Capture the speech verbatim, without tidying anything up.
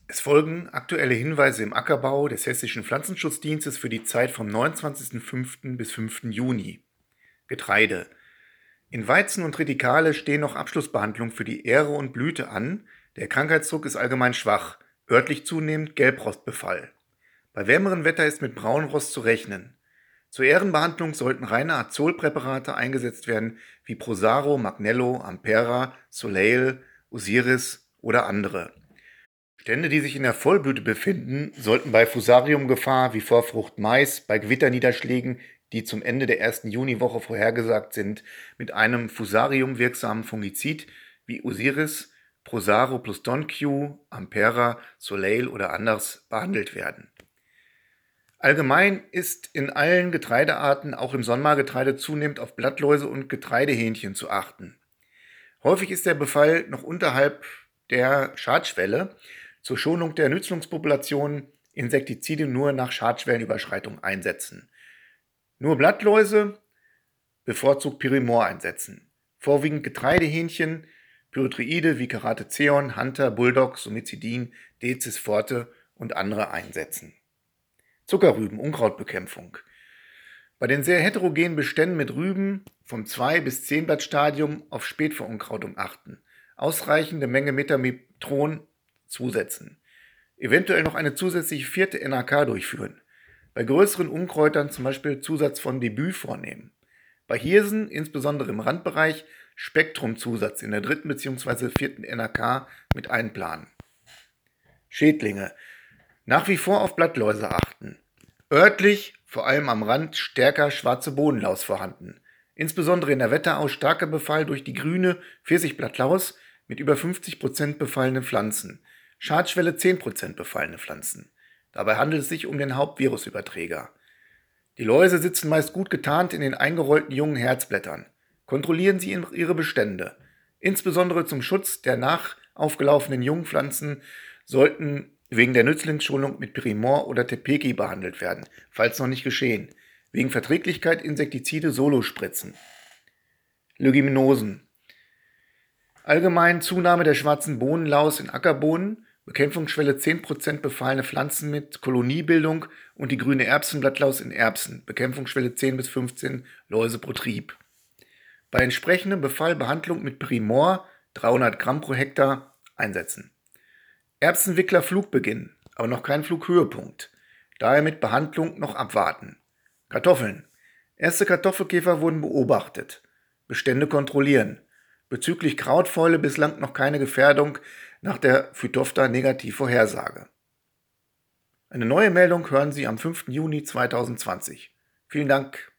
Es folgen aktuelle Hinweise im Ackerbau des Hessischen Pflanzenschutzdienstes für die Zeit vom neunundzwanzigsten fünften bis fünften Juni. Getreide. In Weizen und Tritikale stehen noch Abschlussbehandlungen für die Ähre und Blüte an. Der Krankheitsdruck ist allgemein schwach, örtlich zunehmend Gelbrostbefall. Bei wärmerem Wetter ist mit Braunrost zu rechnen. Zur Ährenbehandlung sollten reine Azolpräparate eingesetzt werden, wie Prosaro, Magnello, Ampera, Soleil, Osiris oder andere. Stände, die sich in der Vollblüte befinden, sollten bei Fusariumgefahr wie Vorfrucht Mais, bei Gewitterniederschlägen, die zum Ende der ersten Juniwoche vorhergesagt sind, mit einem Fusarium-wirksamen Fungizid wie Osiris, Prosaro plus Don-Q, Ampera, Soleil oder anders behandelt werden. Allgemein ist in allen Getreidearten, auch im Sonnenmargetreide, zunehmend auf Blattläuse und Getreidehähnchen zu achten. Häufig ist der Befall noch unterhalb der Schadschwelle. Zur Schonung der Nützlingspopulation Insektizide nur nach Schadschwellenüberschreitung einsetzen. Nur Blattläuse bevorzugt Pyrimor einsetzen. Vorwiegend Getreidehähnchen, Pyrethroide wie Keratezeon, Hunter, Bulldog, Somizidin, Decis forte und andere einsetzen. Zuckerrüben, Unkrautbekämpfung. Bei den sehr heterogenen Beständen mit Rüben vom zwei bis zehn Blattstadium auf Spätverunkrautung achten. Ausreichende Menge Metametron zusetzen. Eventuell noch eine zusätzliche vierte N A K durchführen. Bei größeren Unkräutern zum Beispiel Zusatz von Debüt vornehmen. Bei Hirsen, insbesondere im Randbereich, Spektrumzusatz in der dritten bzw. vierten N A K mit einplanen. Schädlinge. Nach wie vor auf Blattläuse achten. Örtlich, vor allem am Rand, stärker schwarze Bodenlaus vorhanden. Insbesondere in der Wetterau starker Befall durch die grüne Pfirsichblattlaus mit über fünfzig Prozent befallene Pflanzen. Schadschwelle zehn Prozent befallene Pflanzen. Dabei handelt es sich um den Hauptvirusüberträger. Die Läuse sitzen meist gut getarnt in den eingerollten jungen Herzblättern. Kontrollieren Sie Ihre Bestände. Insbesondere zum Schutz der nach aufgelaufenen jungen Pflanzen sollten wegen der Nützlingsschonung mit Pyrimor oder Tepeki behandelt werden, falls noch nicht geschehen. Wegen Verträglichkeit Insektizide solo spritzen. Leguminosen. Allgemein Zunahme der schwarzen Bohnenlaus in Ackerbohnen, Bekämpfungsschwelle zehn Prozent befallene Pflanzen mit Koloniebildung und die grüne Erbsenblattlaus in Erbsen, Bekämpfungsschwelle zehn bis fünfzehn Läuse pro Trieb. Bei entsprechendem Befall Behandlung mit Pyrimor, dreihundert Gramm pro Hektar, einsetzen. Erbsenwickler Flugbeginn, aber noch kein Flughöhepunkt. Daher mit Behandlung noch abwarten. Kartoffeln. Erste Kartoffelkäfer wurden beobachtet. Bestände kontrollieren. Bezüglich Krautfäule bislang noch keine Gefährdung nach der Phytophthora-Negativ-Vorhersage. Eine neue Meldung hören Sie am fünften Juni zweitausendzwanzig. Vielen Dank.